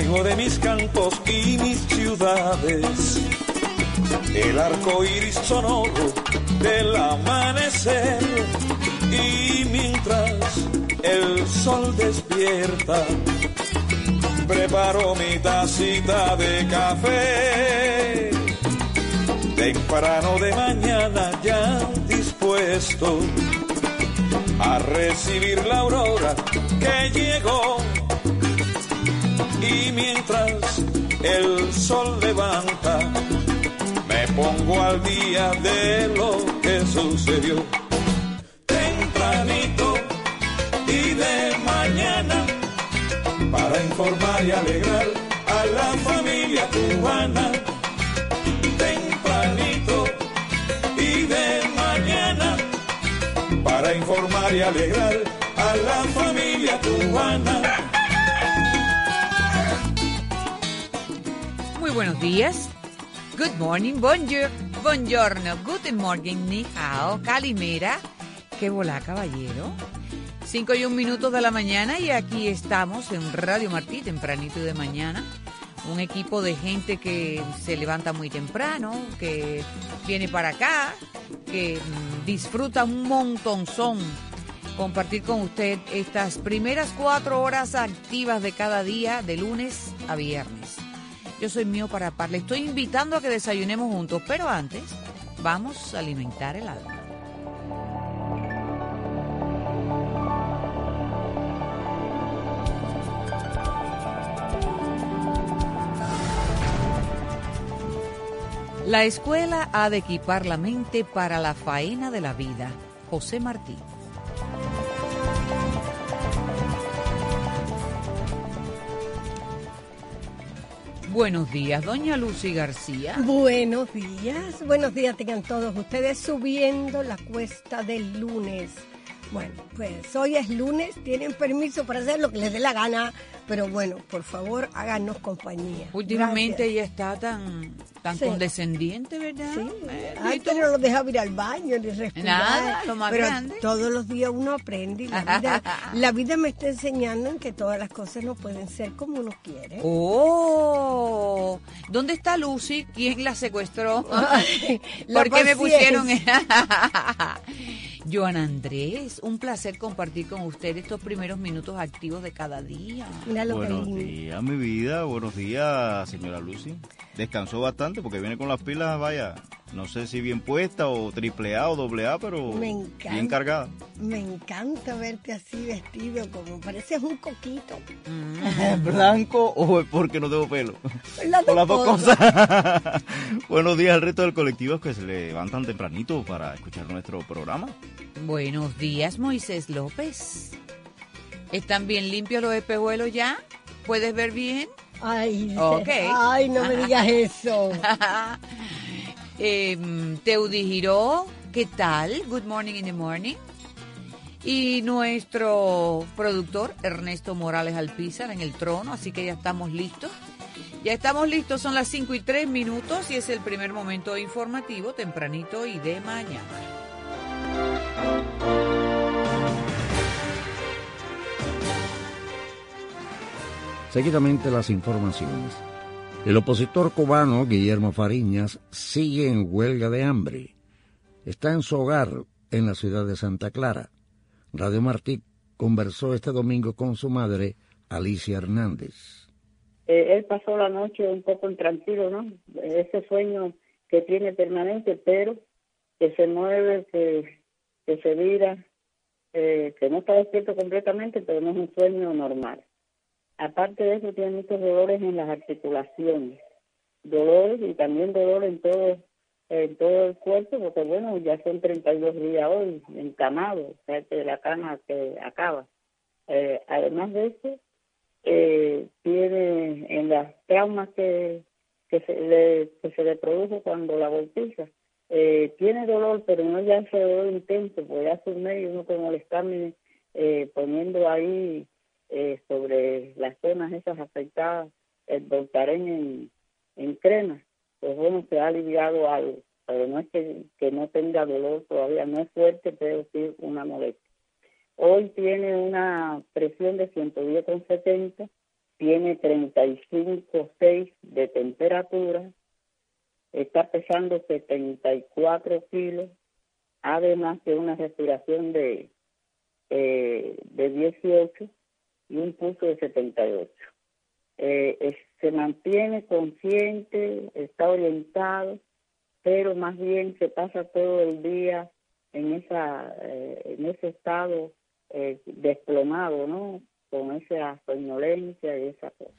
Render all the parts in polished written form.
traigo de mis campos y mis ciudades el arco iris sonoro del amanecer. Y mientras el sol despierta, preparo mi tacita de café. Temprano de mañana ya dispuesto a recibir la aurora que llegó. Y mientras el sol levanta, me pongo al día de lo que sucedió. Tempranito y de mañana, para informar y alegrar a la familia cubana. Tempranito y de mañana, para informar y alegrar a la familia cubana. Muy buenos días. Good morning, bonjour, buongiorno, guten morgen, ni hao, calimera. ¿Qué volá, caballero? 5:01 de la mañana y aquí estamos en Radio Martí, tempranito de mañana. Un equipo de gente que se levanta muy temprano, que viene para acá, que disfruta un montonzón compartir con usted estas primeras 4 horas activas de cada día, de lunes a viernes. Yo soy Mío Parapar, le estoy invitando a que desayunemos juntos, pero antes vamos a alimentar el alma. La escuela ha de equipar la mente para la faena de la vida. José Martí. Buenos días, doña Lucy García. Buenos días tengan todos ustedes subiendo la cuesta del lunes. Bueno, pues hoy es lunes, tienen permiso para hacer lo que les dé la gana, pero bueno, por favor, háganos compañía. Últimamente Gracias. ella está tan sí, condescendiente, ¿verdad? Sí. Antes no lo dejaba ir al baño ni respirar. Nada, lo más pero grande. Todos los días uno aprende y la vida me está enseñando en que todas las cosas no pueden ser como uno quiere. ¡Oh! ¿Dónde está Lucy? ¿Quién la secuestró? La ¿Por qué me pusieron? paciencia. Joan Andrés, un placer compartir con usted estos primeros minutos activos de cada día. Buenos días, mi vida. Buenos días, señora Lucy. Descansó bastante porque viene con las pilas, vaya, no sé si bien puesta o triple A o doble A, pero bien cargada. Me encanta verte así vestido, como pareces un coquito. ¿Blanco o es porque no tengo pelo? Las dos dos cosas. Buenos días al resto del colectivo que se levantan tempranito para escuchar nuestro programa. Buenos días, Moisés López. ¿Están bien limpios los espejuelos ya? ¿Puedes ver bien? Ay, okay. Ay, no me digas eso. Teudi Giró, ¿qué tal? Good morning in the morning. Y nuestro productor, Ernesto Morales Alpizar, en el trono, así que ya estamos listos. Ya estamos listos, son las 5:03 y es el primer momento informativo, tempranito y de mañana. Seguidamente las informaciones. El opositor cubano Guillermo Fariñas sigue en huelga de hambre. Está en su hogar en la ciudad de Santa Clara. Radio Martí conversó este domingo con su madre, Alicia Hernández. Él pasó la noche un poco intranquilo, ¿no? Ese sueño que tiene permanente, pero que se mueve, que se vira, que no está despierto completamente, pero no es un sueño normal. Aparte de eso, tiene muchos dolores en las articulaciones, dolores y también dolor en todo el cuerpo, porque bueno, ya son 32 días hoy, encamado, o sea, que la cama se acaba. Además de eso, tiene en las traumas que se le produjo cuando la golpiza, tiene dolor, pero no ya ese dolor intenso, porque hace un mes uno puede molestarme poniendo ahí sobre las zonas esas afectadas el Voltaren en crema, pues bueno, se ha aliviado algo, pero no es que no tenga dolor todavía, no es fuerte, pero sí una molestia. Hoy tiene una presión de 110,70 tiene 35,6 de temperatura, está pesando 74 kilos, además de una respiración de 18 y un pulso de 78. Se mantiene consciente, está orientado, pero más bien se pasa todo el día en ese estado desplomado, ¿no? Con esa somnolencia y esa cosa.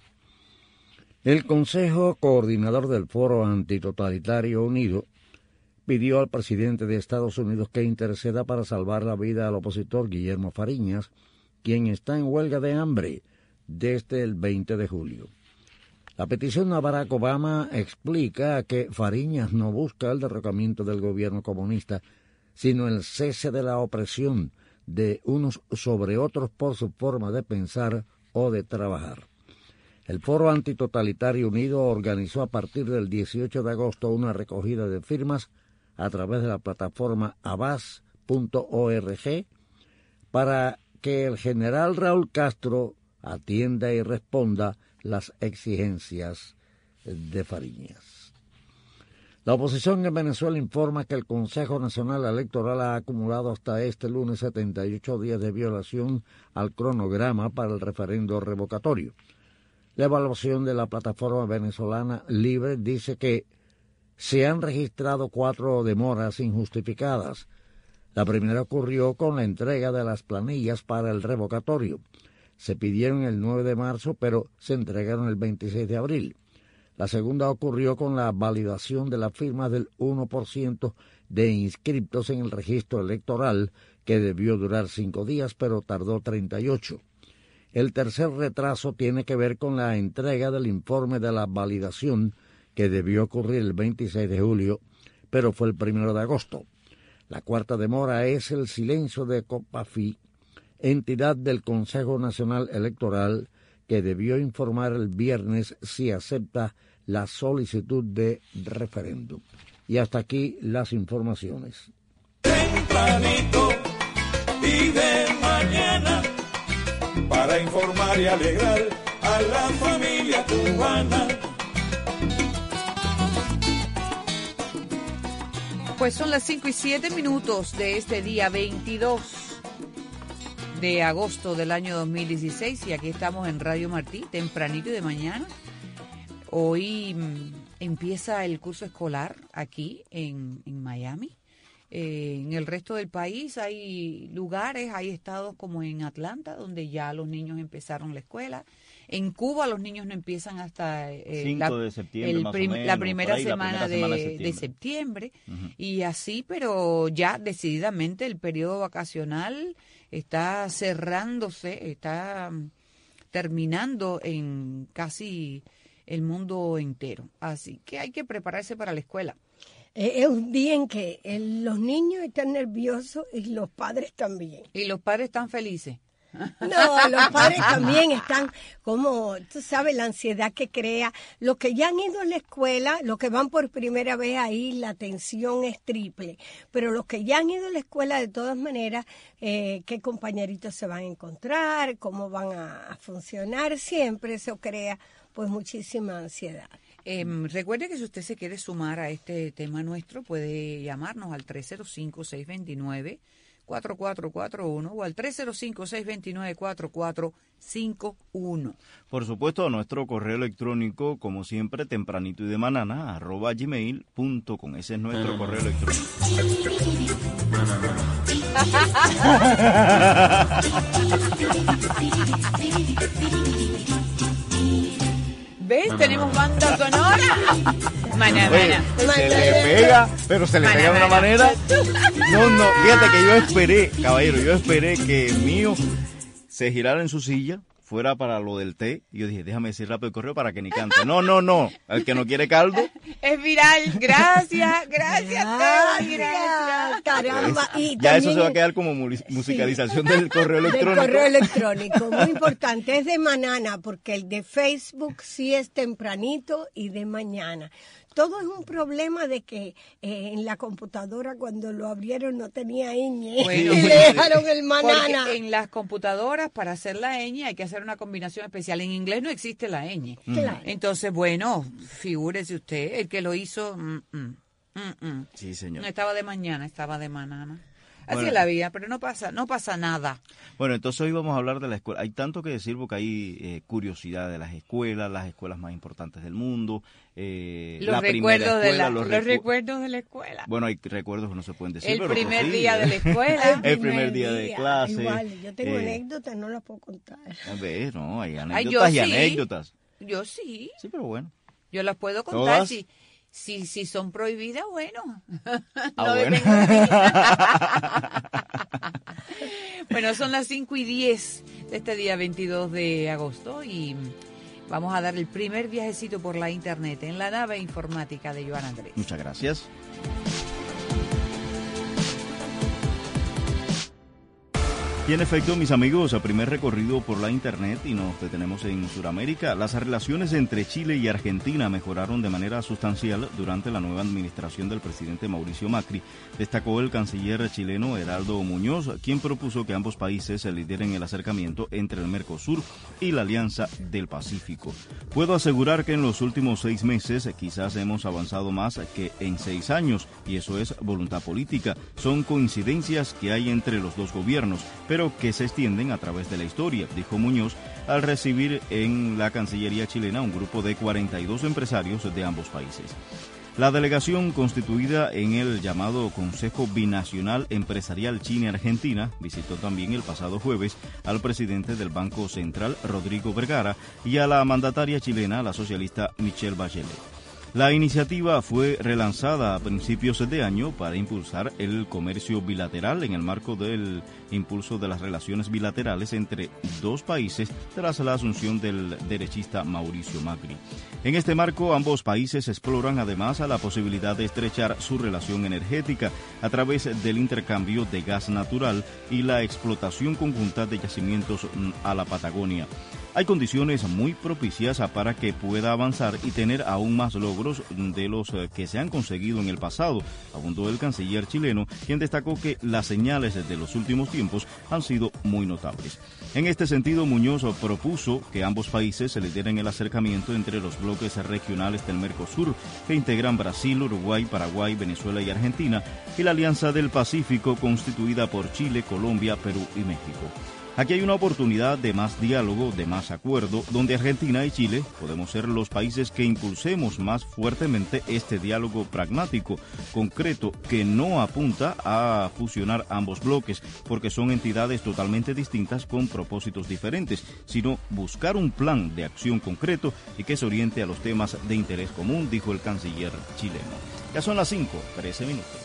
El Consejo Coordinador del Foro Antitotalitario Unido pidió al presidente de Estados Unidos que interceda para salvar la vida al opositor Guillermo Fariñas, quien está en huelga de hambre desde el 20 de julio. La petición a Barack Obama explica que Fariñas no busca el derrocamiento del gobierno comunista, sino el cese de la opresión de unos sobre otros por su forma de pensar o de trabajar. El Foro Antitotalitario Unido organizó a partir del 18 de agosto una recogida de firmas a través de la plataforma abas.org para que el general Raúl Castro atienda y responda las exigencias de Fariñas. La oposición en Venezuela informa que el Consejo Nacional Electoral ha acumulado hasta este lunes 78 días de violación al cronograma para el referendo revocatorio. La evaluación de la plataforma venezolana Libre dice que se han registrado 4 demoras injustificadas. La primera ocurrió con la entrega de las planillas para el revocatorio. Se pidieron el 9 de marzo, pero se entregaron el 26 de abril. La segunda ocurrió con la validación de la firma del 1% de inscriptos en el registro electoral, que debió durar 5 días, pero tardó 38. El tercer retraso tiene que ver con la entrega del informe de la validación, que debió ocurrir el 26 de julio, pero fue el 1 de agosto. La cuarta demora es el silencio de COPAFI, entidad del Consejo Nacional Electoral, que debió informar el viernes si acepta la solicitud de referéndum. Y hasta aquí las informaciones. Tempranito y de mañana, para informar y alegrar a la familia cubana. Pues son las 5:07 de este día 22 de agosto del año 2016 y aquí estamos en Radio Martí, tempranito y de mañana. Hoy empieza el curso escolar aquí en Miami. En el resto del país hay lugares, hay estados como en Atlanta, donde ya los niños empezaron la escuela. En Cuba los niños no empiezan hasta 5 de septiembre, más o menos, la primera semana de septiembre. Y así, pero ya decididamente el periodo vacacional está cerrándose, está terminando en casi el mundo entero. Así que hay que prepararse para la escuela. Es un día en que los niños están nerviosos y los padres también. Y los padres están felices. No, los padres también están como, tú sabes, la ansiedad que crea. Los que ya han ido a la escuela, los que van por primera vez ahí, la tensión es triple. Pero los que ya han ido a la escuela, de todas maneras, qué compañeritos se van a encontrar, cómo van a funcionar, siempre eso crea pues muchísima ansiedad. Recuerde que si usted se quiere sumar a este tema nuestro, puede llamarnos al 305-629-4441 o al 305-629-4451. Por supuesto, a nuestro correo electrónico, como siempre, tempranito y de manana, @gmail.com. Ese es nuestro correo electrónico. ¿Ves? Tenemos banda sonora. Mana, Oye, mana. se le pega, pero se le pega de una manera. No, fíjate que yo esperé, caballero, que el mío se girara en su silla, fuera para lo del té, y yo dije, déjame decir rápido el correo para que ni cante. No, el que no quiere caldo. Es viral, gracias, gracias. Caramba. Y ya eso se va a quedar como musicalización del correo electrónico. Del correo electrónico, muy importante, es de mañana, porque el de Facebook sí es tempranito y de mañana. Todo es un problema de que en la computadora cuando lo abrieron no tenía ñ, Bueno, y le dejaron el manana. Porque en las computadoras para hacer la ñ hay que hacer hacer una combinación especial. En inglés no existe la ñ. Claro. Entonces, bueno, figúrese usted, el que lo hizo... Sí, señor. No estaba de mañana, estaba de manana. Así Bueno. es la vida, pero no pasa nada. Bueno, entonces hoy vamos a hablar de la escuela. Hay tanto que decir porque hay curiosidad de las escuelas más importantes del mundo. Los primera recuerdos de escuela, los recuerdos de la escuela. Bueno, hay recuerdos que no se pueden decir. El pero primer sí. día de la escuela. El primer día de clase. Igual, yo tengo anécdotas, no las puedo contar. A ver, no, hay Ay, anécdotas yo y sí. anécdotas. Yo sí, Sí, pero bueno. yo las puedo contar. ¿Todas? Si son prohibidas, bueno. Ah, No bueno. depende de mí. Bueno, son las 5:10 de este día 22 de agosto y vamos a dar el primer viajecito por la internet en la nave informática de Joan Andrés. Muchas gracias. Y en efecto, mis amigos, a primer recorrido por la internet y nos detenemos en Sudamérica, las relaciones entre Chile y Argentina mejoraron de manera sustancial durante la nueva administración del presidente Mauricio Macri, destacó el canciller chileno Heraldo Muñoz, quien propuso que ambos países lideren el acercamiento entre el Mercosur y la Alianza del Pacífico. Puedo asegurar que en los últimos 6 meses quizás hemos avanzado más que en 6 años, y eso es voluntad política. Son coincidencias que hay entre los dos gobiernos, pero que se extienden a través de la historia, dijo Muñoz al recibir en la Cancillería chilena un grupo de 42 empresarios de ambos países. La delegación constituida en el llamado Consejo Binacional Empresarial China-Argentina visitó también el pasado jueves al presidente del Banco Central, Rodrigo Vergara, y a la mandataria chilena, la socialista Michelle Bachelet. La iniciativa fue relanzada a principios de año para impulsar el comercio bilateral en el marco del impulso de las relaciones bilaterales entre dos países tras la asunción del derechista Mauricio Macri. En este marco, ambos países exploran además la posibilidad de estrechar su relación energética a través del intercambio de gas natural y la explotación conjunta de yacimientos a la Patagonia. Hay condiciones muy propicias para que pueda avanzar y tener aún más logros de los que se han conseguido en el pasado, abundó el canciller chileno, quien destacó que las señales de los últimos tiempos han sido muy notables. En este sentido, Muñoz propuso que ambos países lideren el acercamiento entre los bloques regionales del Mercosur, que integran Brasil, Uruguay, Paraguay, Venezuela y Argentina, y la Alianza del Pacífico, constituida por Chile, Colombia, Perú y México. Aquí hay una oportunidad de más diálogo, de más acuerdo, donde Argentina y Chile podemos ser los países que impulsemos más fuertemente este diálogo pragmático, concreto, que no apunta a fusionar ambos bloques, porque son entidades totalmente distintas con propósitos diferentes, sino buscar un plan de acción concreto y que se oriente a los temas de interés común, dijo el canciller chileno. Ya son las 5:13 minutos.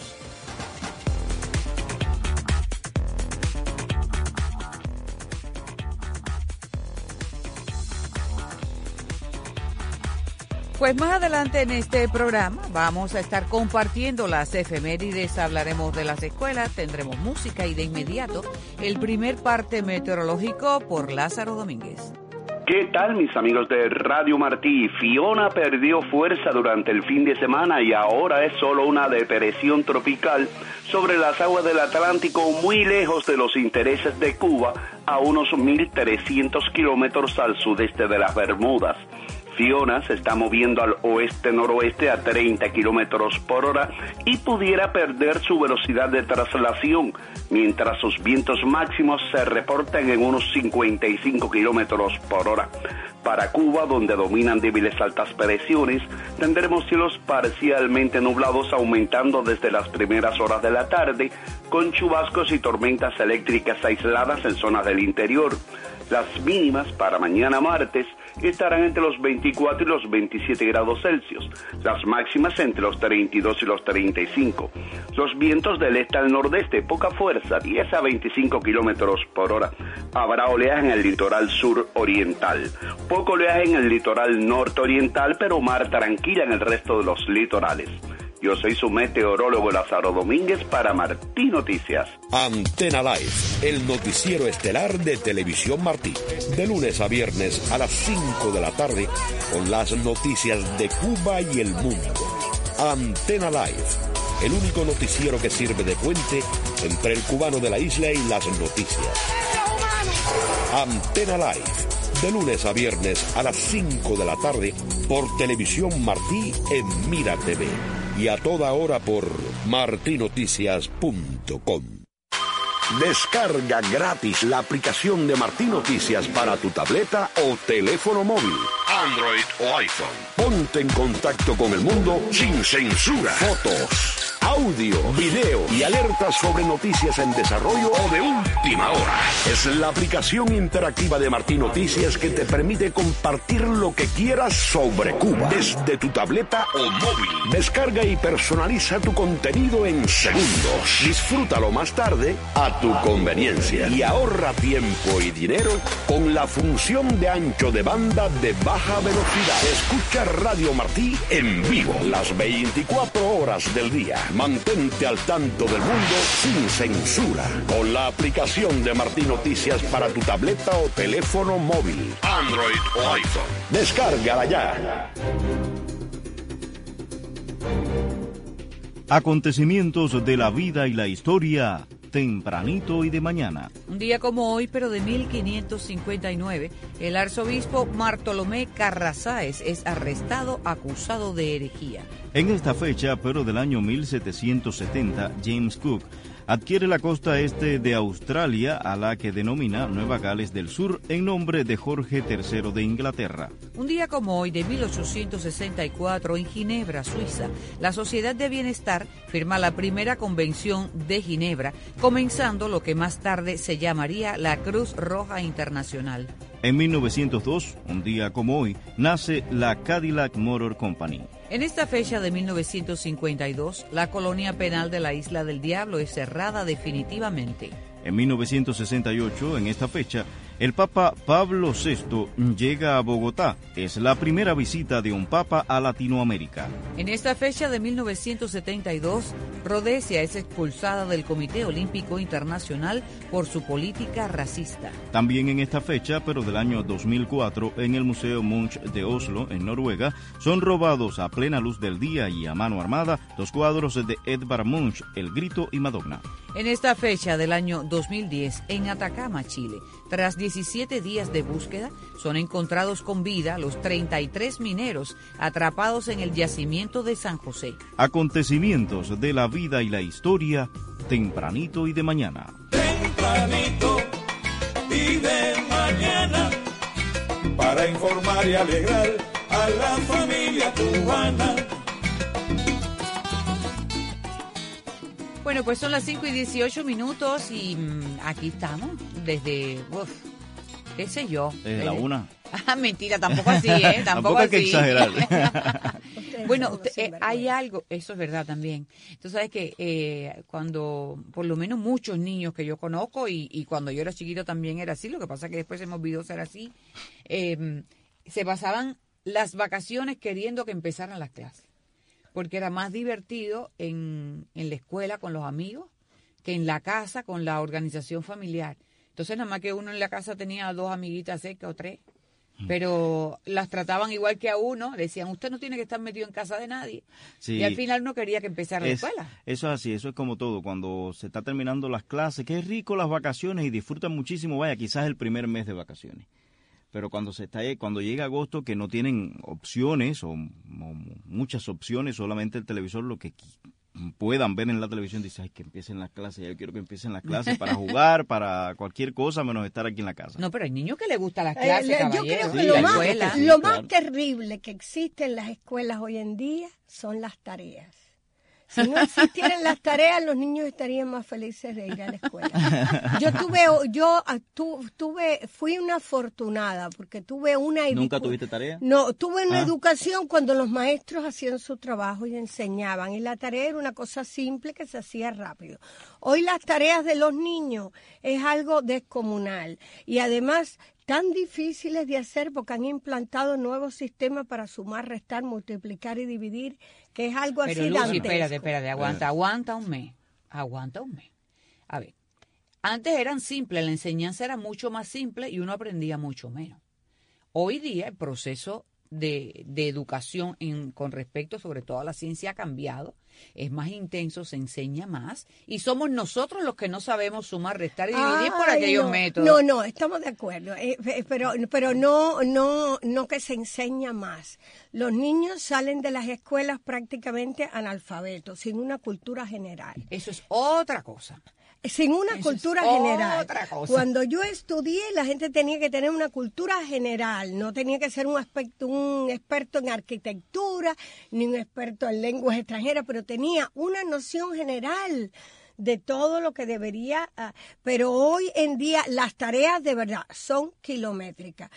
Pues más adelante en este programa vamos a estar compartiendo las efemérides, hablaremos de las escuelas, tendremos música y de inmediato el primer parte meteorológico por Lázaro Domínguez. ¿Qué tal, mis amigos de Radio Martí? Fiona perdió fuerza durante el fin de semana y ahora es solo una depresión tropical sobre las aguas del Atlántico, muy lejos de los intereses de Cuba, a unos 1.300 kilómetros al sudeste de las Bermudas. Fiona se está moviendo al oeste-noroeste a 30 kilómetros por hora y pudiera perder su velocidad de traslación, mientras sus vientos máximos se reportan en unos 55 kilómetros por hora. Para Cuba, donde dominan débiles altas presiones, tendremos cielos parcialmente nublados aumentando desde las primeras horas de la tarde, con chubascos y tormentas eléctricas aisladas en zonas del interior. Las mínimas para mañana martes estarán entre los 24 y los 27 grados Celsius, las máximas entre los 32 y los 35. Los vientos del este al nordeste, poca fuerza, 10 a 25 kilómetros por hora. Habrá oleaje en el litoral sur oriental, poco oleaje en el litoral norte-oriental, pero mar tranquila en el resto de los litorales. Yo soy su meteorólogo Lázaro Domínguez para Martí Noticias. Antena Live, el noticiero estelar de Televisión Martí. De lunes a viernes a las 5 de la tarde, con las noticias de Cuba y el mundo. Antena Live, el único noticiero que sirve de puente entre el cubano de la isla y las noticias. Antena Live, De lunes a viernes a las 5 de la tarde por Televisión Martí en Mira TV. Y a toda hora por martinoticias.com. Descarga gratis la aplicación de Martí Noticias para tu tableta o teléfono móvil, Android o iPhone. Ponte en contacto con el mundo sin censura. Fotos, audio, video y alertas sobre noticias en desarrollo o de última hora. Es la aplicación interactiva de Martí Noticias que te permite compartir lo que quieras sobre Cuba desde tu tableta o móvil. Descarga y personaliza tu contenido en segundos. Disfrútalo más tarde a tu conveniencia y ahorra tiempo y dinero con la función de ancho de banda de baja velocidad. Escucha Radio Martí en vivo las 24 horas del día. Mantente al tanto del mundo sin censura con la aplicación de Martí Noticias para tu tableta o teléfono móvil, Android o iPhone. Descárgala ya. Acontecimientos de la vida y la historia, tempranito y de mañana. Un día como hoy, pero de 1559, el arzobispo Bartolomé Carrazáez es arrestado acusado de herejía. En esta fecha, pero del año 1770, James Cook adquiere la costa este de Australia, a la que denomina Nueva Gales del Sur, en nombre de Jorge III de Inglaterra. Un día como hoy, de 1864, en Ginebra, Suiza, la Sociedad de Bienestar firma la primera Convención de Ginebra, comenzando lo que más tarde se llamaría la Cruz Roja Internacional. En 1902, un día como hoy, nace la Cadillac Motor Company. En esta fecha de 1952, la colonia penal de la Isla del Diablo es cerrada definitivamente. En 1968, en esta fecha, el Papa Pablo VI llega a Bogotá. Es la primera visita de un Papa a Latinoamérica. En esta fecha de 1972, Rhodesia es expulsada del Comité Olímpico Internacional por su política racista. También en esta fecha, pero del año 2004, en el Museo Munch de Oslo, en Noruega, son robados a plena luz del día y a mano armada los cuadros de Edvard Munch, El Grito y Madonna. En esta fecha del año 2010, en Atacama, Chile, tras 17 días de búsqueda, son encontrados con vida los 33 mineros atrapados en el yacimiento de San José. Acontecimientos de la vida y la historia, tempranito y de mañana. Tempranito y de mañana, para informar y alegrar a la familia cubana. Bueno, pues son las 5:18 y aquí estamos desde, qué sé yo. Desde la 1. Mentira, tampoco así, ¿eh? Tampoco hay así. que exagerar. Bueno, hay algo, eso es verdad también. Tú sabes que cuando, por lo menos muchos niños que yo conozco, y cuando yo era chiquito también era así, lo que pasa es que después se me olvidó ser así, se pasaban las vacaciones queriendo que empezaran las clases. Porque era más divertido en la escuela con los amigos que en la casa con la organización familiar. Entonces, nada más que uno en la casa tenía 2 amiguitas cerca o 3, pero las trataban igual que a uno. Le decían, usted no tiene que estar metido en casa de nadie. Sí. Y al final no quería que empezara la escuela. Eso es así, eso es como todo. Cuando se está terminando las clases, qué rico las vacaciones y disfrutan muchísimo, vaya, quizás el primer mes de vacaciones. Pero cuando llega agosto, que no tienen opciones o muchas opciones, solamente el televisor, lo que puedan ver en la televisión, dice, ay, que empiecen las clases, yo quiero que empiecen las clases para jugar, para cualquier cosa, menos estar aquí en la casa. No, pero hay niños que les gustan las clases, yo creo que sí, lo más terrible que existe en las escuelas hoy en día son las tareas. Si no existieran las tareas, los niños estarían más felices de ir a la escuela. Fui una afortunada porque tuve una educación. ¿Nunca tuviste tarea? No, tuve una educación cuando los maestros hacían su trabajo y enseñaban. Y la tarea era una cosa simple que se hacía rápido. Hoy las tareas de los niños es algo descomunal. Y además tan difíciles de hacer porque han implantado nuevos sistemas para sumar, restar, multiplicar y dividir, que es algo así dantesco. Pero Lucy, espérate, aguanta un mes. A ver, antes eran simples, la enseñanza era mucho más simple y uno aprendía mucho menos. Hoy día el proceso de educación con respecto sobre todo a la ciencia ha cambiado, es más intenso, se enseña más y somos nosotros los que no sabemos sumar, restar y dividir por aquellos métodos. No, estamos de acuerdo, pero no que se enseña más. Los niños salen de las escuelas prácticamente analfabetos, sin una cultura general. Eso es otra cosa. Sin una cultura general. Otra cosa. Cuando yo estudié, la gente tenía que tener una cultura general, no tenía que ser un experto en arquitectura, ni un experto en lenguas extranjeras, pero tenía una noción general de todo lo que debería, pero hoy en día las tareas de verdad son kilométricas.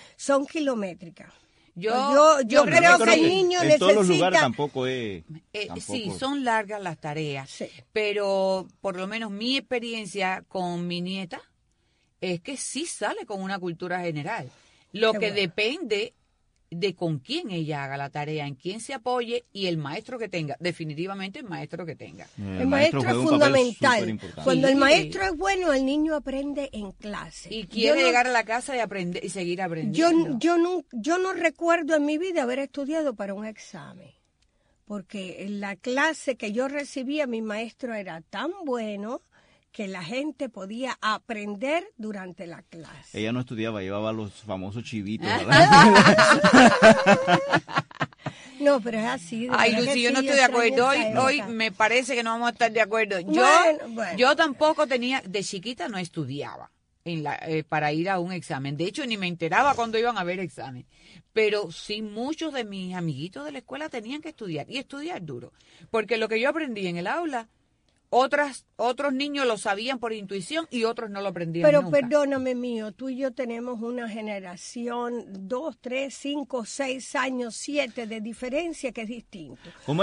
Yo creo que el niño necesita... En todos los lugares tampoco es... Sí, son largas las tareas, sí. Pero por lo menos mi experiencia con mi nieta es que sí sale con una cultura general. Lo que depende de con quién ella haga la tarea, en quién se apoye y el maestro que tenga, definitivamente el maestro que tenga. El maestro es fundamental. Cuando el maestro es bueno, el niño aprende en clase. Y quiere llegar a la casa y aprender y seguir aprendiendo. Yo no recuerdo en mi vida haber estudiado para un examen, porque en la clase que yo recibía mi maestro era tan bueno que la gente podía aprender durante la clase. Ella no estudiaba, llevaba los famosos chivitos. No, pero es así. Ay, Lucy, yo no estoy de acuerdo. Hoy me parece que no vamos a estar de acuerdo. Yo tampoco tenía, de chiquita no estudiaba para ir a un examen. De hecho, ni me enteraba cuando iban a haber examen. Pero sí, muchos de mis amiguitos de la escuela tenían que estudiar, y estudiar duro. Porque lo que yo aprendí en el aula, otros niños lo sabían por intuición y otros no lo aprendían Pero nunca. Perdóname, mío, tú y yo tenemos una generación, 2, 3, 5, 6 años, 7 de diferencia que es distinto.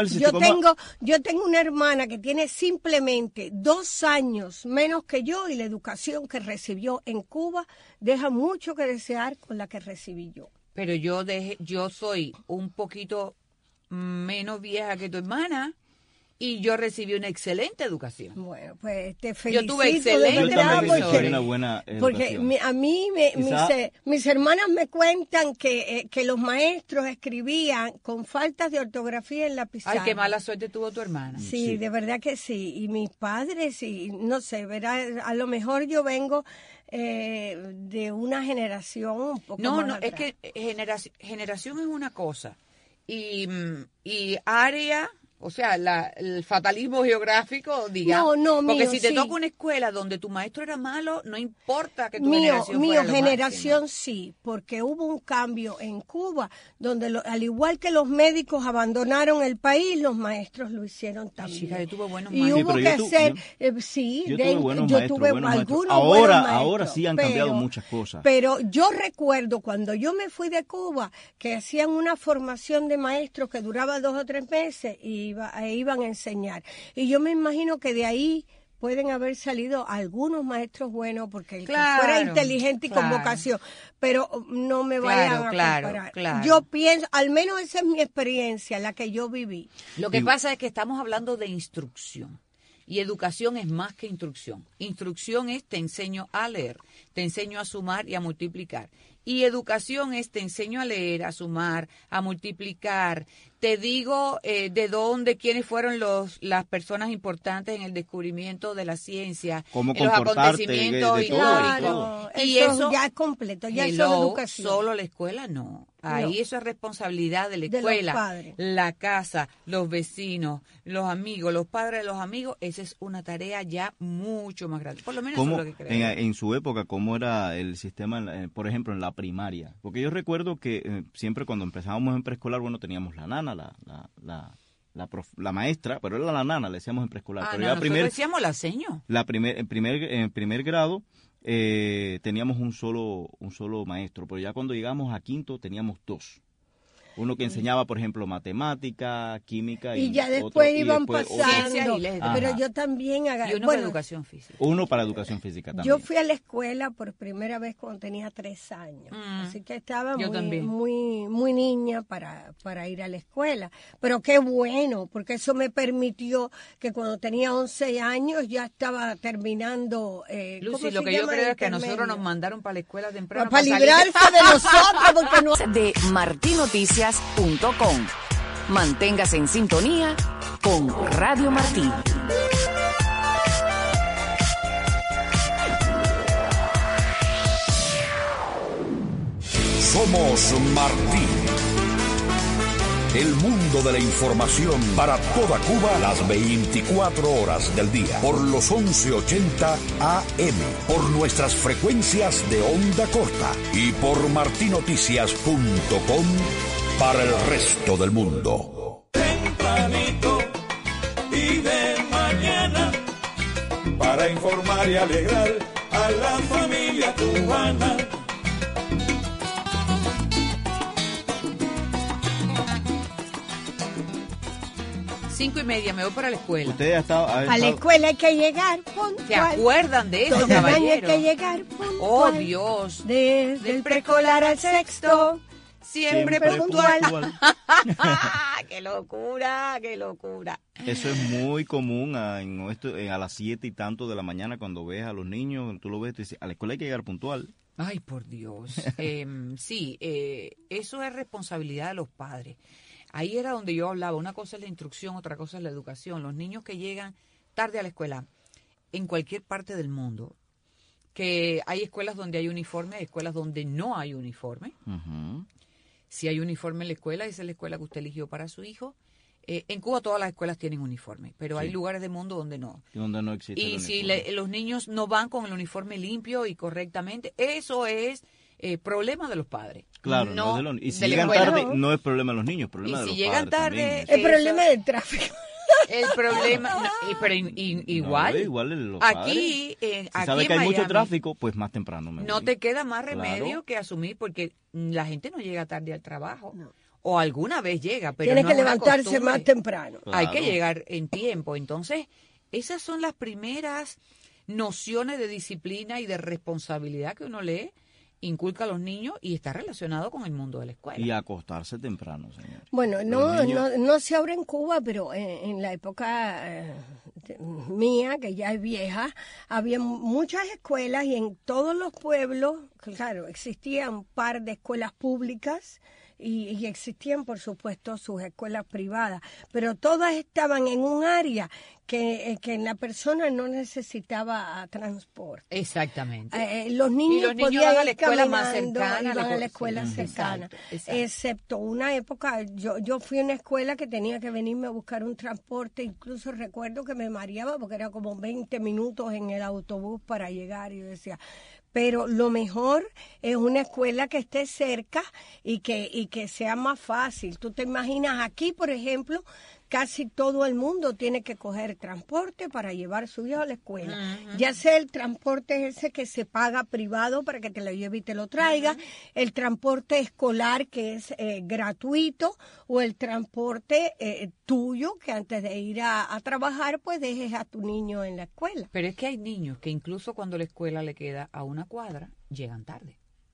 Yo tengo una hermana que tiene simplemente 2 años menos que yo y la educación que recibió en Cuba deja mucho que desear con la que recibí yo. Pero yo soy un poquito menos vieja que tu hermana. Y yo recibí una excelente educación. Bueno, pues te felicito. Yo tuve excelente educación. Una buena porque a mí, mis hermanas me cuentan que los maestros escribían con faltas de ortografía en la pizarra. Ay, qué mala suerte tuvo tu hermana. Sí, de verdad que sí. Y mis padres, sí, no sé, verá, a lo mejor yo vengo de una generación un poco más atrás. Es que generación es una cosa. Y área... O sea, el fatalismo geográfico, digamos. Porque si te toca una escuela donde tu maestro era malo, no importa que tu generación fuera lo generación máximo. Sí, porque hubo un cambio en Cuba, donde al igual que los médicos abandonaron el país, los maestros lo hicieron también. Chica, yo tuve buenos maestros. Y hubo que hacer, yo tuve algunos buenos maestros. Ahora sí han cambiado muchas cosas. Pero yo recuerdo cuando yo me fui de Cuba, que hacían una formación de maestros que duraba 2 o 3 meses y iban a enseñar. Y yo me imagino que de ahí pueden haber salido algunos maestros buenos, porque el que fuera inteligente y con vocación, pero no me vayan a comparar. Claro. Yo pienso, al menos esa es mi experiencia, la que yo viví. Lo que pasa es que estamos hablando de instrucción. Y educación es más que instrucción. Instrucción es te enseño a leer, te enseño a sumar y a multiplicar. Y educación es te enseño a leer, a sumar, a multiplicar. Te digo de dónde, quiénes fueron las personas importantes en el descubrimiento de la ciencia, cómo en los acontecimientos históricos. Claro, y eso ya es completo, ya eso es educación. Solo la escuela no. Ahí eso es responsabilidad de la escuela, la casa, los vecinos, los amigos, los padres de los amigos. Esa es una tarea ya mucho más grande. Por lo menos eso es lo que creo. En su época, ¿cómo era el sistema, por ejemplo, en la primaria? Porque yo recuerdo que siempre cuando empezábamos en preescolar, bueno, teníamos la nana, la maestra, pero era la nana, le decíamos en preescolar. Pero nosotros decíamos la seño. En primer grado teníamos un solo maestro, pero ya cuando llegamos a quinto teníamos 2. Uno que enseñaba, por ejemplo, matemática, química y ya después iban pasando. Pero yo también y uno para educación física. Uno para educación física también. Yo fui a la escuela por primera vez cuando tenía 3 años. Así que estaba muy niña para ir a la escuela. Pero qué bueno, porque eso me permitió que cuando tenía 11 años ya estaba terminando. Lucy, lo que yo creo es que a nosotros nos mandaron para la escuela temprano. Para librarse de nosotros, porque no. De Martí Noticias radionoticias.com. Manténgase en sintonía con Radio Martí. Somos Martí. El mundo de la información para toda Cuba las 24 horas del día. Por los 1180 AM. Por nuestras frecuencias de onda corta. Y por martinoticias.com para el resto del mundo. Tempranito y de mañana, para informar y alegrar a la familia cubana. Cinco y media, me voy para la escuela. Usted ha estado... A la escuela hay que llegar puntual. ¿Se acuerdan de eso, Todo el año hay caballero? que llegar puntual. Oh, Dios. Desde el preescolar al sexto. Siempre Siempre puntual. puntual. ¡Qué locura, qué locura! Eso es muy común a las 7 y tanto de la mañana cuando ves a los niños, tú lo ves, tú dices, a la escuela hay que llegar puntual. Ay, por Dios. Sí, eso es responsabilidad de los padres. Ahí era donde yo hablaba. Una cosa es la instrucción, otra cosa es la educación. Los niños que llegan tarde a la escuela, en cualquier parte del mundo, que hay escuelas donde hay uniforme, hay escuelas donde no hay uniforme. Uh-huh. Si hay uniforme en la escuela, esa es la escuela que usted eligió para su hijo. En Cuba todas las escuelas tienen uniforme, pero Sí. hay lugares del mundo donde no. Donde no existe Y el si uniforme. los niños no van con el uniforme limpio y correctamente, eso es problema de los padres. Claro, no es de los, y si de la llegan escuela. tarde, no es problema de los niños, es problema Y de si los llegan padres tarde, también. El Eso- problema del tráfico. El problema, pero igual, No, igual los aquí, padres. Si aquí sabe en que hay mucho Miami, tráfico, pues más temprano me no voy. te queda más Claro. remedio que asumir, porque la gente no llega tarde al trabajo. No. O alguna vez llega, pero Tiene no que es una levantarse costumbre. más temprano. Hay que Claro. llegar en tiempo. Entonces, esas son las primeras nociones de disciplina y de responsabilidad que uno le inculca a los niños y está relacionado con el mundo de la escuela. Y acostarse temprano, señor. Bueno, Los niños- no se ahora en Cuba, pero en la época mía, que ya es vieja, había muchas escuelas y en todos los pueblos, claro, existían un par de escuelas públicas y existían, por supuesto, sus escuelas privadas, pero todas estaban en un área que la persona no necesitaba transporte. Exactamente. Los niños, Y los niños podían van a la ir escuela más caminando, cercana, iban a la sí, escuela cercana, exacto. excepto una época, yo fui a una escuela que tenía que venirme a buscar un transporte, incluso recuerdo que me mareaba porque era como 20 minutos en el autobús para llegar, y yo decía, pero lo mejor es una escuela que esté cerca y que sea más fácil. Tú te imaginas aquí, por ejemplo, casi todo el mundo tiene que coger transporte para llevar a su hijo a la escuela. Ya sea el transporte ese que se paga privado para que te lo lleve y te lo traiga, el transporte escolar que es gratuito, o el transporte tuyo que antes de ir a trabajar pues dejes a tu niño en la escuela. Pero es que hay niños que incluso cuando la escuela le queda a una cuadra, llegan tarde.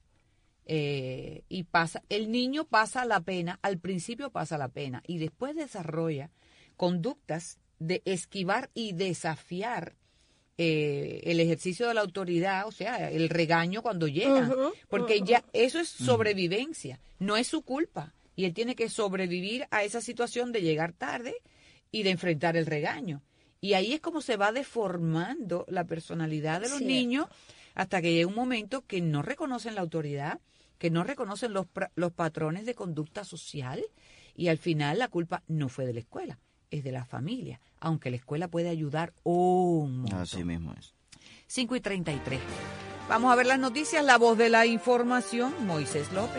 Y el niño pasa la pena, al principio pasa la pena, y después desarrolla conductas de esquivar y desafiar el ejercicio de la autoridad, o sea, el regaño cuando llegan, porque ya eso es sobrevivencia, no es su culpa, y él tiene que sobrevivir a esa situación de llegar tarde y de enfrentar el regaño. Y ahí es como se va deformando la personalidad de los niños hasta que llega un momento que no reconocen la autoridad, que no reconocen los patrones de conducta social, y al final la culpa no fue de la escuela, es de la familia, aunque la escuela puede ayudar un montón. Así mismo es. 5:33. Vamos a ver las noticias, la voz de la información, Moisés López.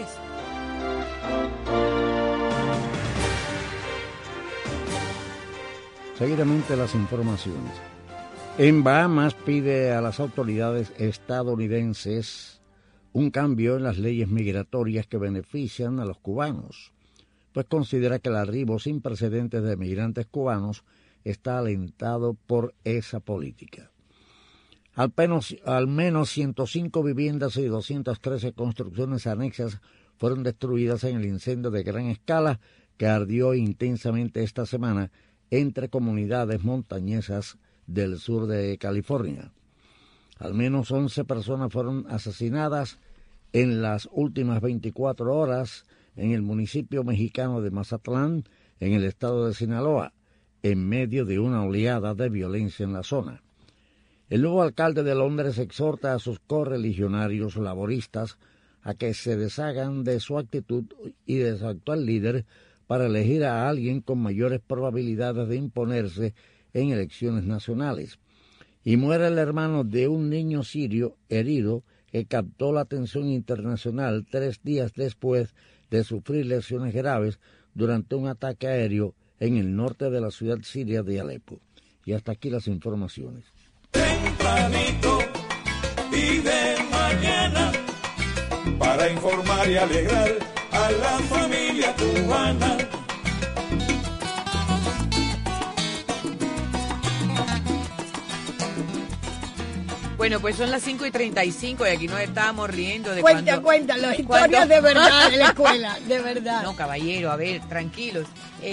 Seguidamente las informaciones. En Bahamas pide a las autoridades estadounidenses un cambio en las leyes migratorias que benefician a los cubanos, pues considera que el arribo sin precedentes de migrantes cubanos está alentado por esa política. Al menos 105 viviendas y 213 construcciones anexas fueron destruidas en el incendio de gran escala que ardió intensamente esta semana entre comunidades montañesas del sur de California. Al menos 11 personas fueron asesinadas en las últimas 24 horas en el municipio mexicano de Mazatlán, en el estado de Sinaloa, en medio de una oleada de violencia en la zona. El nuevo alcalde de Londres exhorta a sus correligionarios laboristas a que se deshagan de su actitud y de su actual líder para elegir a alguien con mayores probabilidades de imponerse en elecciones nacionales. Y muere el hermano de un niño sirio herido que captó la atención internacional 3 días después de sufrir lesiones graves durante un ataque aéreo en el norte de la ciudad siria de Alepo. Y hasta aquí las informaciones. Tempranito y de mañana, para informar y alegrar a la familia cubana. Bueno, pues son las 5:35 y aquí nos estábamos riendo de Cuenta, las historias de verdad de la escuela, de verdad. No, caballero, a ver, tranquilos.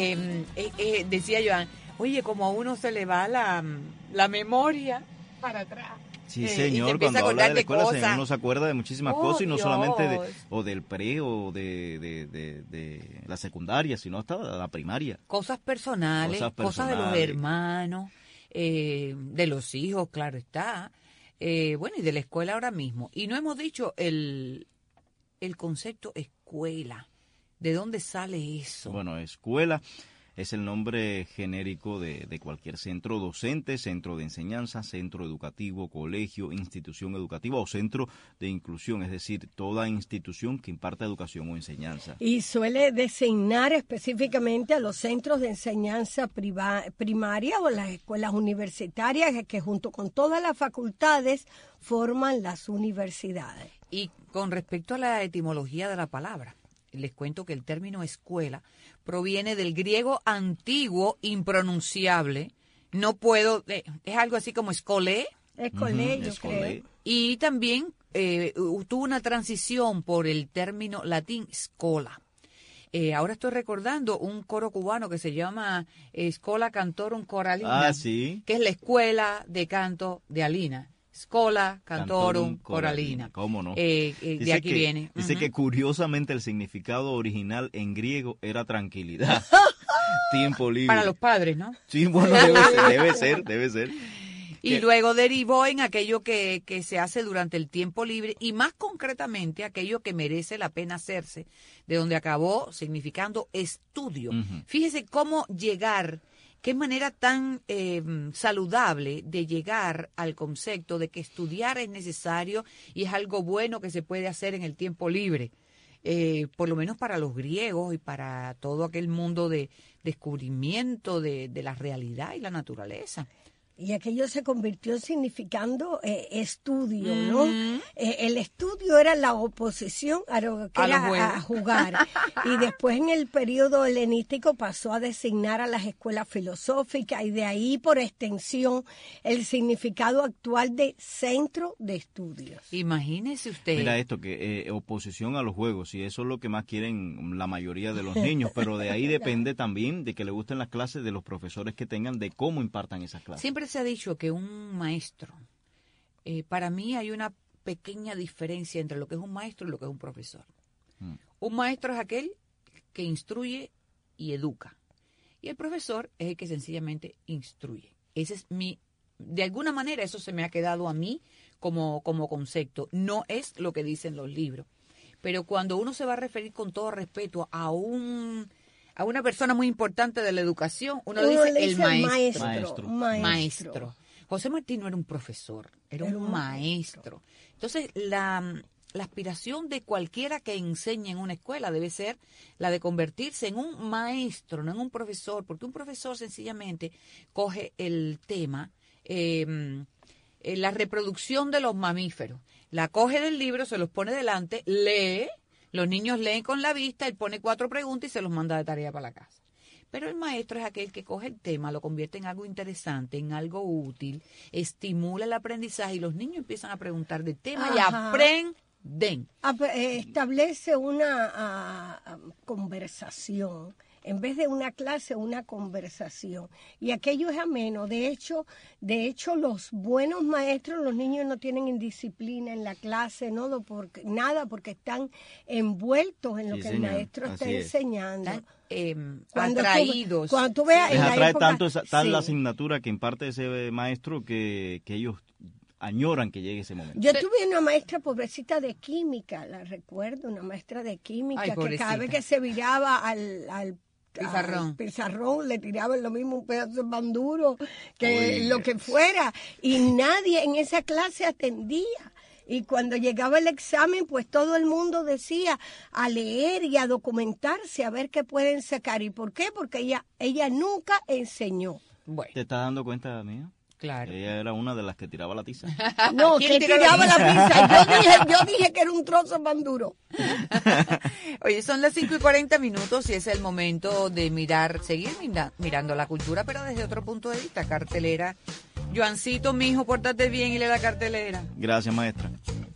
Decía Joan, oye, como a uno se le va la memoria para atrás. Sí, señor, cuando habla de la escuela, señor, uno se acuerda de muchísimas cosas y no solamente del pre o de la secundaria, sino hasta la primaria. Cosas personales, cosas de los hermanos, de los hijos, claro está. Bueno, y de la escuela ahora mismo. Y no hemos dicho el concepto escuela. ¿De dónde sale eso? Bueno, escuela es el nombre genérico de cualquier centro docente, centro de enseñanza, centro educativo, colegio, institución educativa o centro de inclusión, es decir, toda institución que imparta educación o enseñanza. Y suele designar específicamente a los centros de enseñanza primaria o las escuelas universitarias que junto con todas las facultades forman las universidades. Y con respecto a la etimología de la palabra, les cuento que el término escuela proviene del griego antiguo impronunciable. No puedo, es algo así como escolé. Escolé, yo creo. Y también tuvo una transición por el término latín scola. Ahora estoy recordando un coro cubano que se llama Schola Cantorum Coralina, sí, que es la escuela de canto de Alina. Schola Cantorum Coralina. ¿Cómo no? De aquí viene. Dice que curiosamente el significado original en griego era tranquilidad, tiempo libre. Para los padres, ¿no? Sí, bueno, debe ser. Y luego derivó en aquello que se hace durante el tiempo libre y más concretamente aquello que merece la pena hacerse, de donde acabó significando estudio. Fíjese cómo llegar. Qué manera tan saludable de llegar al concepto de que estudiar es necesario y es algo bueno que se puede hacer en el tiempo libre. Por lo menos para los griegos y para todo aquel mundo de descubrimiento de la realidad y la naturaleza. Y aquello se convirtió significando estudio, ¿no? El estudio era la oposición a jugar. Y después en el periodo helenístico pasó a designar a las escuelas filosóficas y de ahí por extensión el significado actual de centro de estudios. Imagínese usted. Mira esto, que oposición a los juegos, y eso es lo que más quieren la mayoría de los niños, pero de ahí depende también de que le gusten las clases, de los profesores que tengan, de cómo impartan esas clases. Siempre se ha dicho que un maestro, para mí hay una pequeña diferencia entre lo que es un maestro y lo que es un profesor. Un maestro es aquel que instruye y educa. Y el profesor es el que sencillamente instruye. Ese es de alguna manera eso se me ha quedado a mí como concepto. No es lo que dicen los libros. Pero cuando uno se va a referir con todo respeto a una persona muy importante de la educación, uno dice el maestro. José Martí no era un profesor, era un maestro. Entonces, la aspiración de cualquiera que enseñe en una escuela debe ser la de convertirse en un maestro, no en un profesor, porque un profesor sencillamente coge el tema, la reproducción de los mamíferos, la coge del libro, se los pone delante, lee. Los niños leen con la vista, él pone 4 preguntas y se los manda de tarea para la casa. Pero el maestro es aquel que coge el tema, lo convierte en algo interesante, en algo útil, estimula el aprendizaje y los niños empiezan a preguntar de tema y aprenden. Establece una conversación en vez de una clase, una conversación. Y aquello es ameno. De hecho, los buenos maestros, los niños no tienen indisciplina en la clase, nada, porque están envueltos en lo que el maestro está enseñando. Atraídos. Cuando tú veas les en la atrae época, tanto la asignatura que imparte ese maestro que ellos añoran que llegue ese momento. Yo tuve una maestra pobrecita de química, la recuerdo, una maestra de química. Ay, que cada vez que se viraba al pizarrón le tiraban lo mismo un pedazo de pan duro, que lo que fuera, y nadie en esa clase atendía. Y cuando llegaba el examen, pues todo el mundo decía a leer y a documentarse, a ver qué pueden sacar. ¿Y por qué? Porque ella nunca enseñó. Bueno. ¿Te estás dando cuenta, amiga? Claro. Ella era una de las que tiraba la tiza. No, que tiraba la tiza. Yo dije que era un trozo de pan duro. Oye, son las 5:40 y es el momento de seguir mirando la cultura, pero desde otro punto de vista, cartelera. Joancito, mijo, pórtate bien y lee la cartelera. Gracias, maestra.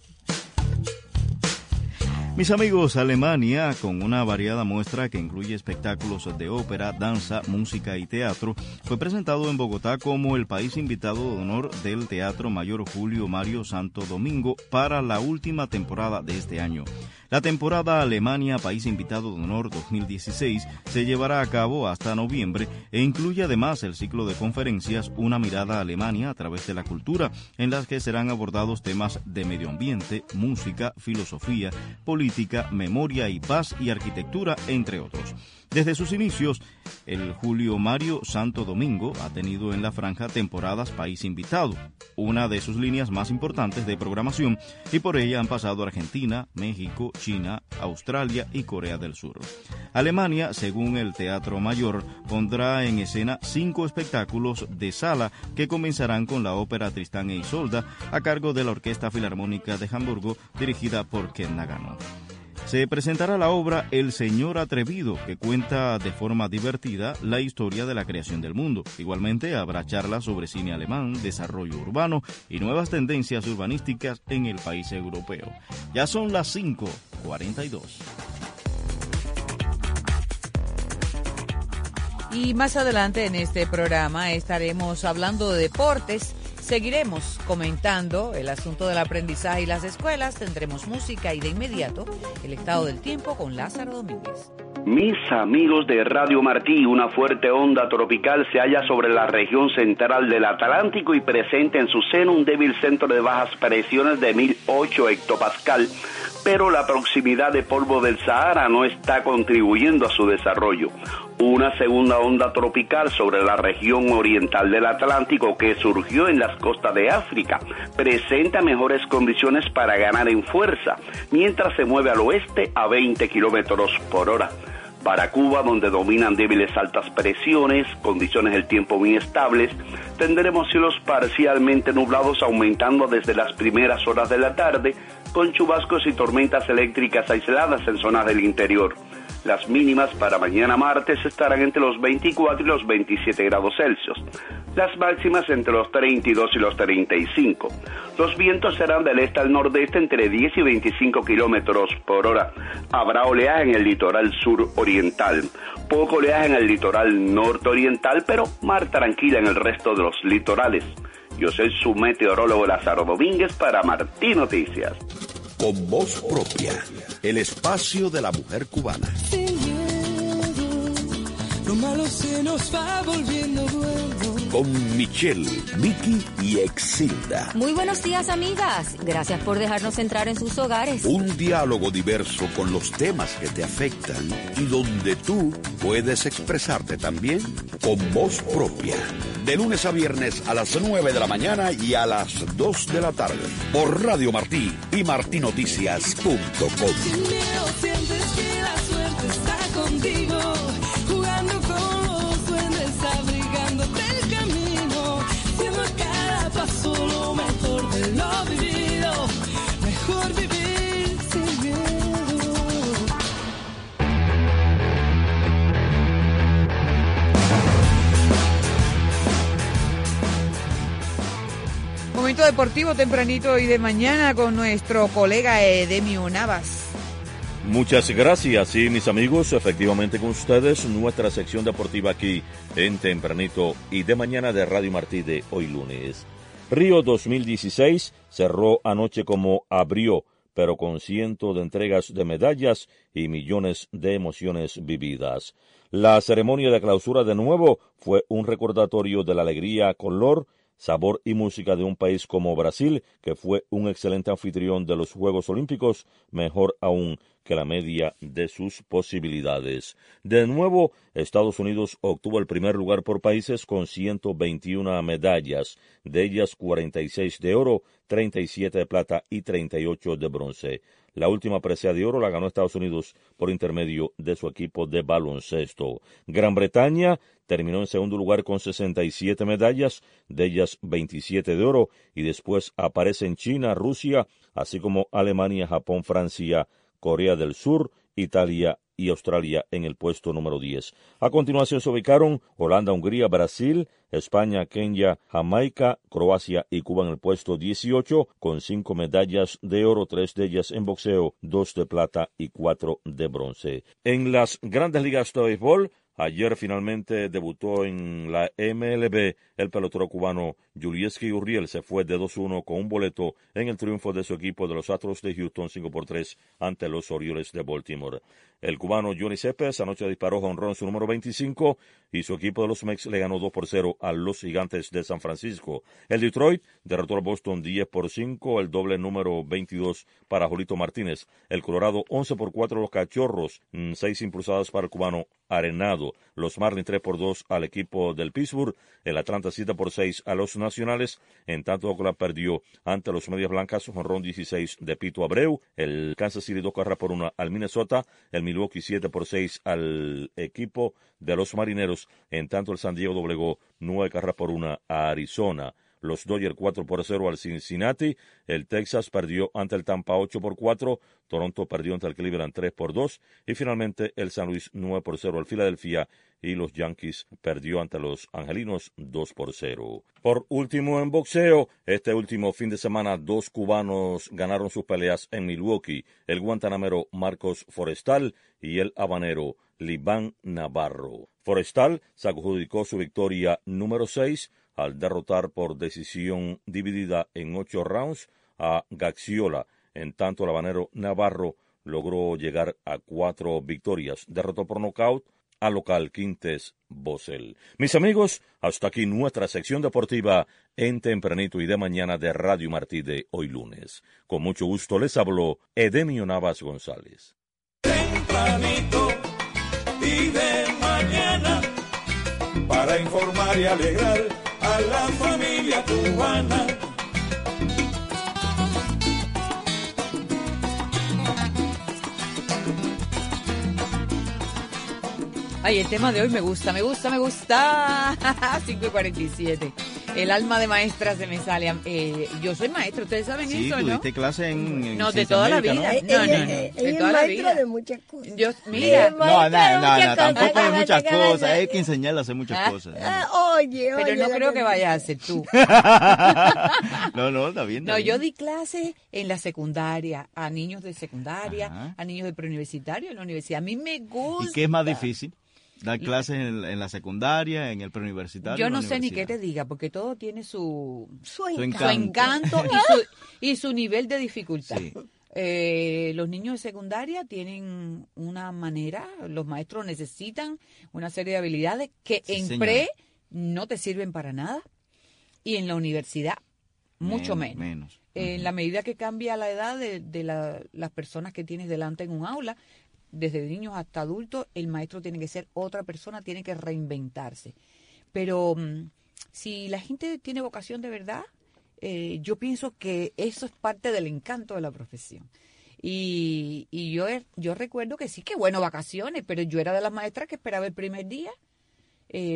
Mis amigos, Alemania, con una variada muestra que incluye espectáculos de ópera, danza, música y teatro, fue presentado en Bogotá como el país invitado de honor del Teatro Mayor Julio Mario Santo Domingo para la última temporada de este año. La temporada Alemania País Invitado de Honor 2016 se llevará a cabo hasta noviembre e incluye además el ciclo de conferencias Una mirada a Alemania a través de la cultura, en las que serán abordados temas de medio ambiente, música, filosofía, política, memoria y paz y arquitectura, entre otros. Desde sus inicios, el Julio Mario Santo Domingo ha tenido en la franja temporadas País Invitado, una de sus líneas más importantes de programación, y por ella han pasado Argentina, México, China, Australia y Corea del Sur. Alemania, según el Teatro Mayor, pondrá en escena 5 espectáculos de sala que comenzarán con la ópera Tristán e Isolda a cargo de la Orquesta Filarmónica de Hamburgo, dirigida por Ken Nagano. Se presentará la obra El Señor Atrevido, que cuenta de forma divertida la historia de la creación del mundo. Igualmente habrá charlas sobre cine alemán, desarrollo urbano y nuevas tendencias urbanísticas en el país europeo. Ya son las 5:42. Y más adelante en este programa estaremos hablando de deportes. Seguiremos comentando el asunto del aprendizaje y las escuelas, tendremos música y de inmediato el estado del tiempo con Lázaro Domínguez. Mis amigos de Radio Martí, una fuerte onda tropical se halla sobre la región central del Atlántico y presenta en su seno un débil centro de bajas presiones de 1008 hectopascal, pero la proximidad de polvo del Sahara no está contribuyendo a su desarrollo. Una segunda onda tropical sobre la región oriental del Atlántico que surgió en las costas de África presenta mejores condiciones para ganar en fuerza, mientras se mueve al oeste a 20 kilómetros por hora. Para Cuba, donde dominan débiles altas presiones, condiciones del tiempo muy estables, tendremos cielos parcialmente nublados aumentando desde las primeras horas de la tarde, con chubascos y tormentas eléctricas aisladas en zonas del interior. Las mínimas para mañana martes estarán entre los 24 y los 27 grados Celsius. Las máximas entre los 32 y los 35. Los vientos serán del este al nordeste entre 10 y 25 kilómetros por hora. Habrá oleaje en el litoral suroriental. Poco oleaje en el litoral nororiental, pero mar tranquila en el resto de los litorales. Yo soy su meteorólogo Lázaro Domínguez para Martí Noticias. Con voz propia, el espacio de la mujer cubana. Sin miedo, lo malo se nos va volviendo bueno. Con Michelle, Vicky y Exilda. Muy buenos días, amigas. Gracias por dejarnos entrar en sus hogares. Un diálogo diverso con los temas que te afectan y donde tú puedes expresarte también con voz propia. De lunes a viernes a las 9 de la mañana y a las 2 de la tarde. Por Radio Martí y martinoticias.com. Sin miedo sientes que la suerte está contigo. Jugando con los duendes, abrigándote el camino. Siendo a cada paso lo mejor de lo vivido. Mejor vivir sin miedo. Momento deportivo tempranito y de mañana con nuestro colega Edemio Navas. Muchas gracias, y mis amigos, efectivamente con ustedes, nuestra sección deportiva aquí en Tempranito y de mañana de Radio Martí de hoy lunes. Río 2016 cerró anoche como abrió, pero con cientos de entregas de medallas y millones de emociones vividas. La ceremonia de clausura de nuevo fue un recordatorio de la alegría, color, sabor y música de un país como Brasil, que fue un excelente anfitrión de los Juegos Olímpicos, mejor aún que la media de sus posibilidades. De nuevo, Estados Unidos obtuvo el primer lugar por países con 121 medallas, de ellas 46 de oro, 37 de plata y 38 de bronce. La última presea de oro la ganó Estados Unidos por intermedio de su equipo de baloncesto. Gran Bretaña terminó en segundo lugar con 67 medallas, de ellas 27 de oro, y después aparecen China, Rusia, así como Alemania, Japón, Francia, Corea del Sur, Italia y Australia en el puesto número 10. A continuación se ubicaron Holanda, Hungría, Brasil, España, Kenia, Jamaica, Croacia y Cuba en el puesto 18, con 5 medallas de oro, 3 de ellas en boxeo, 2 de plata y 4 de bronce. En las grandes ligas de béisbol, ayer finalmente debutó en la MLB el pelotero cubano Yulieski Gurriel. Se fue de 2-1 con un boleto en el triunfo de su equipo de los Astros de Houston 5-3 ante los Orioles de Baltimore. El cubano Johnny Cepes anoche disparó jonrón su número 25 y su equipo de los Mets le ganó 2-0 a los Gigantes de San Francisco. El Detroit derrotó a Boston 10-5, el doble número 22 para Julito Martínez. El Colorado 11-4 a los Cachorros, 6 impulsadas para el cubano Arenado. Los Marlins 3-2 al equipo del Pittsburgh. El Atlanta 7-6 a los Nacionales. En tanto, Oakland perdió ante los Medias Blancas, jonrón 16 de Pito Abreu. El Kansas City 2-1 al Minnesota. El Milwaukee 7-6 al equipo de los Marineros. En tanto, el San Diego doblegó 9-1 a Arizona. Los Dodgers 4-0 al Cincinnati. El Texas perdió ante el Tampa 8-4. Toronto perdió ante el Cleveland 3-2. Y finalmente el San Luis 9-0 al Filadelfia. Y los Yankees perdió ante los Angelinos 2-0. Por último, en boxeo, este último fin de semana, 2 cubanos ganaron sus peleas en Milwaukee. El guantanamero Marcos Forestal y el habanero Libán Navarro. Forestal se adjudicó su victoria número 6 al derrotar por decisión dividida en 8 rounds a Gaxiola. En tanto, el habanero Navarro logró llegar a 4 victorias. Derrotó por nocaut al local Quintes Bosel. Mis amigos, hasta aquí nuestra sección deportiva en Tempranito y de mañana de Radio Martí de hoy lunes. Con mucho gusto les habló Edemio Navas González. Tempranito y de mañana, para informar y alegrar a la familia cubana. Ay, el tema de hoy me gusta. 5:47. El alma de maestra se me sale. Yo soy maestra, ustedes saben sí, eso, ¿no? Sí, tuviste clase en no, de toda la vida. ¿No? No, de toda la vida. De muchas cosas. Mira. No, tampoco de muchas cosas. Hay que enseñarle a hacer muchas cosas. Oye. Pero no creo que vayas a hacer tú. No, está bien. No, yo di clases en la secundaria, a niños de secundaria, Ajá. a niños de preuniversitario en la universidad. A mí me gusta. ¿Y qué es más difícil? ¿Dar clases en la secundaria, en el preuniversitario? Yo no sé ni qué te diga, porque todo tiene su encanto y su nivel de dificultad. Sí. Los niños de secundaria tienen una manera, los maestros necesitan una serie de habilidades que en pre no te sirven para nada y en la universidad mucho menos. En la medida que cambia la edad de las personas que tienes delante en un aula, desde niños hasta adultos, el maestro tiene que ser otra persona, tiene que reinventarse. Pero si la gente tiene vocación de verdad, yo pienso que eso es parte del encanto de la profesión. Y yo recuerdo que sí, que bueno, vacaciones, pero yo era de las maestras que esperaba el primer día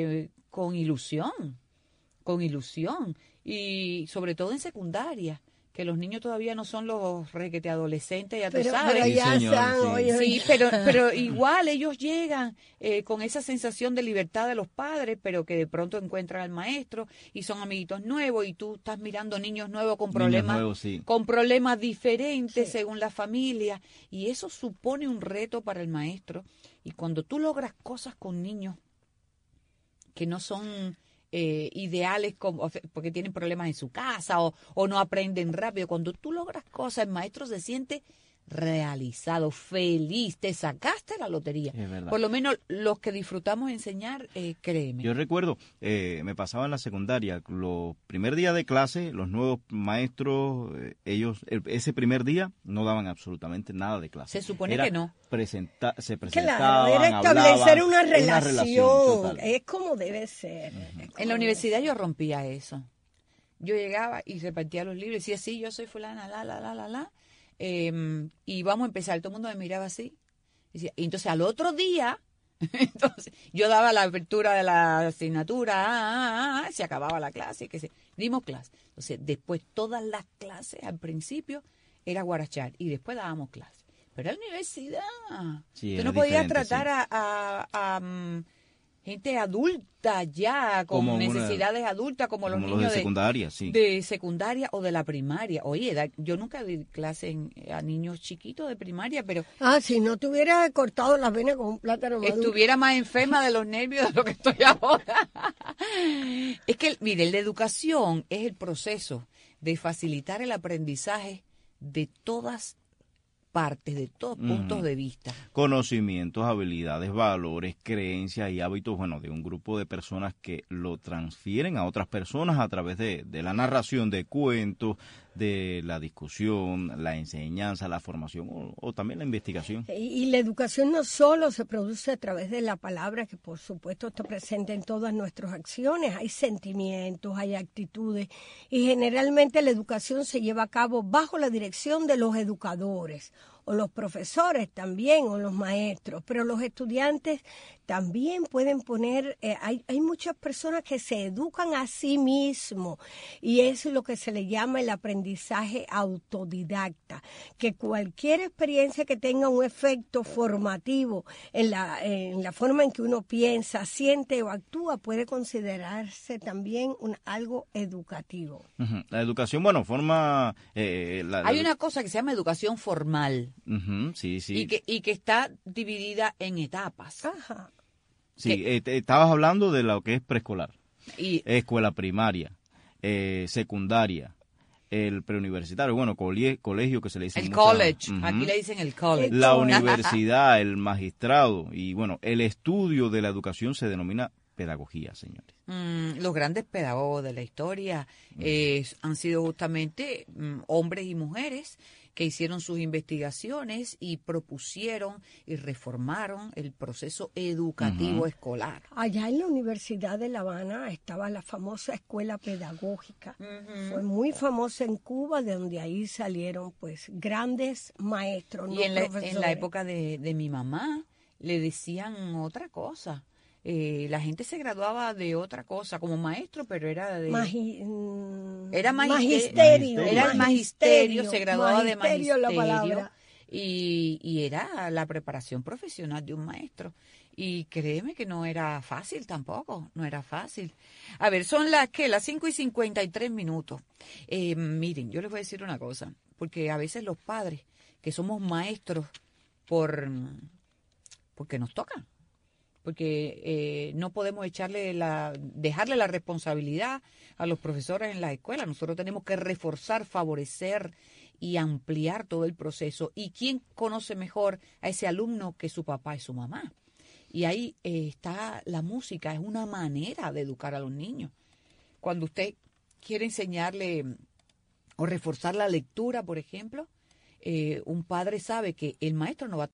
con ilusión. Y sobre todo en secundaria. que los niños todavía no son los requete adolescentes, ya pero, tú sabes. Pero ya Sí, señor, están, sí. oye, Sí, pero igual ellos llegan con esa sensación de libertad de los padres, pero que de pronto encuentran al maestro y son amiguitos nuevos y tú estás mirando niños nuevos con problemas, nuevos, sí. con problemas diferentes según la familia, y eso supone un reto para el maestro. Y cuando tú logras cosas con niños que no son ideales porque tienen problemas en su casa o no aprenden rápido, cuando tú logras cosas, el maestro se siente realizado, feliz, te sacaste la lotería. Es verdad. Por lo menos los que disfrutamos enseñar, créeme. Yo recuerdo, me pasaba en la secundaria, los primer día de clase, los nuevos maestros, ese primer día no daban absolutamente nada de clase. Se supone Era que no. Se presentaban, claro, era establecer hablaban, una relación, total. es como debe ser. En la universidad yo rompía eso. Yo llegaba y repartía los libros y decía, sí, yo soy fulana, la. Y vamos a empezar. Todo el mundo me miraba así. Y entonces al otro día, entonces yo daba la apertura de la asignatura, se acababa la clase, dimos clase. Entonces después todas las clases al principio era guarachar y después dábamos clase. Pero en la universidad, Sí, tú no podías tratar a gente adulta ya, con Como necesidades adultas, como los niños de secundaria, sí. de secundaria o de la primaria. Oye, yo nunca di clase a niños chiquitos de primaria, pero Si no te hubiera cortado las venas con un plátano maduro. estuviera más enferma de los nervios de lo que estoy ahora. Es que, mire, la educación es el proceso de facilitar el aprendizaje de todas partes, de todos puntos de vista. Conocimientos, habilidades, valores, creencias y hábitos, de un grupo de personas que lo transfieren a otras personas a través de la narración de cuentos, de la discusión, la enseñanza, la formación o también la investigación. Y la educación no solo se produce a través de la palabra, que por supuesto está presente en todas nuestras acciones, hay sentimientos, hay actitudes, y generalmente la educación se lleva a cabo bajo la dirección de los educadores, o los profesores también, o los maestros, pero los estudiantes también pueden poner, hay muchas personas que se educan a sí mismos, y es lo que se le llama el aprendizaje autodidacta, que cualquier experiencia que tenga un efecto formativo en la forma en que uno piensa, siente o actúa, puede considerarse también algo educativo. Uh-huh. La educación, forma... Hay una cosa que se llama educación formal. Uh-huh, sí. Y que está dividida en etapas. Ajá. Sí, estabas hablando de lo que es preescolar, escuela primaria, secundaria, el preuniversitario, colegio que se le dice. El college, aquí le dicen el college. La universidad, el magistrado y el estudio de la educación se denomina pedagogía, señores. Los grandes pedagogos de la historia han sido justamente hombres y mujeres que hicieron sus investigaciones y propusieron y reformaron el proceso educativo escolar. Allá en la Universidad de La Habana estaba la famosa escuela pedagógica. Fue muy famosa en Cuba, de donde ahí salieron grandes maestros. Y en la época de mi mamá le decían otra cosa. La gente se graduaba de otra cosa como maestro, pero era de magisterio. Era el magisterio, se graduaba de magisterio y era la preparación profesional de un maestro. Y créeme que no era fácil tampoco, no era fácil. A ver, son las 5:53. Miren, yo les voy a decir una cosa, porque a veces los padres que somos maestros porque nos tocan. Porque no podemos dejarle la responsabilidad a los profesores en la escuela. Nosotros tenemos que reforzar, favorecer y ampliar todo el proceso. ¿Y quién conoce mejor a ese alumno que su papá y su mamá? Y ahí está la música, es una manera de educar a los niños. Cuando usted quiere enseñarle o reforzar la lectura, por ejemplo, un padre sabe que el maestro no va